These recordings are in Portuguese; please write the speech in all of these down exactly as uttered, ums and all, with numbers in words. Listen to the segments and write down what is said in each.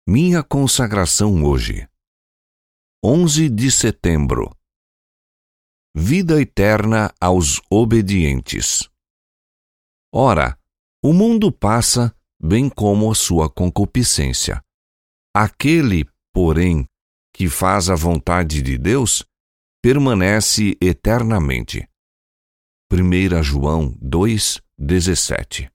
Minha consagração hoje. onze de setembro. Vida eterna aos obedientes. Ora, o mundo passa, bem como a sua concupiscência. Aquele, porém, que faz a vontade de Deus, permanece eternamente. primeira João dois, dezessete.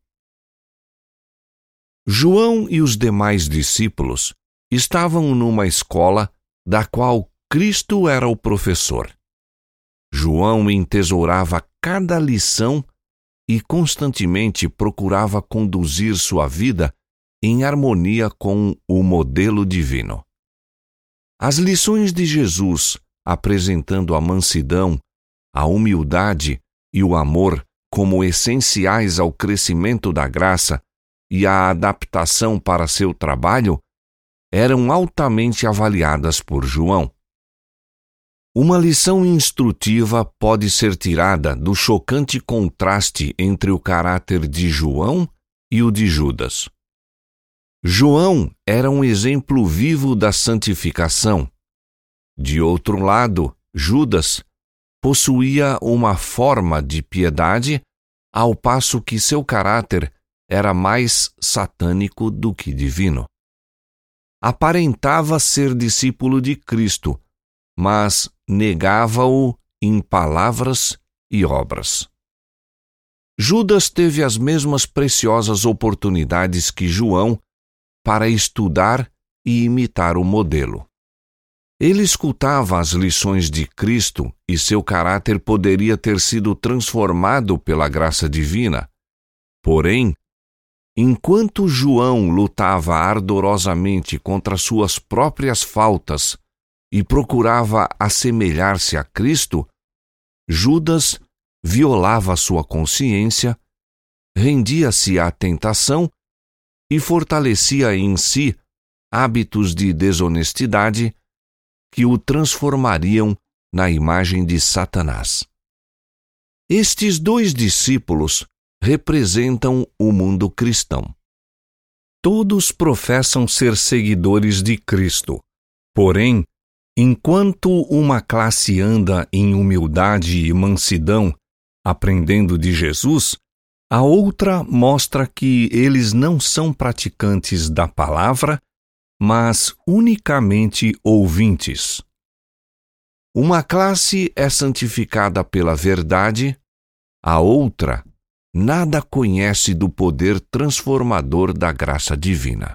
João e os demais discípulos estavam numa escola da qual Cristo era o professor. João entesourava cada lição e constantemente procurava conduzir sua vida em harmonia com o modelo divino. As lições de Jesus, apresentando a mansidão, a humildade e o amor como essenciais ao crescimento da graça e à adaptação para seu trabalho, eram altamente avaliadas por João. Uma lição instrutiva pode ser tirada do chocante contraste entre o caráter de João e o de Judas. João era um exemplo vivo da santificação. De outro lado, Judas possuía uma forma de piedade, ao passo que seu caráter era mais satânico do que divino. Aparentava ser discípulo de Cristo, mas negava-o em palavras e obras. Judas teve as mesmas preciosas oportunidades que João para estudar e imitar o modelo. Ele escutava as lições de Cristo e seu caráter poderia ter sido transformado pela graça divina. Porém, enquanto João lutava ardorosamente contra suas próprias faltas e procurava assemelhar-se a Cristo, Judas violava sua consciência, rendia-se à tentação e fortalecia em si hábitos de desonestidade que o transformariam na imagem de Satanás. Estes dois discípulos representam o mundo cristão. Todos professam ser seguidores de Cristo, porém, enquanto uma classe anda em humildade e mansidão, aprendendo de Jesus, a outra mostra que eles não são praticantes da palavra, mas unicamente ouvintes. Uma classe é santificada pela verdade, a outra nada conhece do poder transformador da graça divina.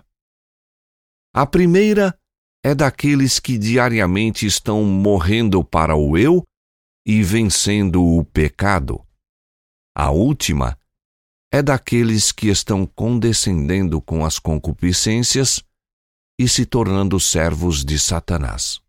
A primeira é daqueles que diariamente estão morrendo para o eu e vencendo o pecado. A última é daqueles que estão condescendendo com as concupiscências e se tornando servos de Satanás.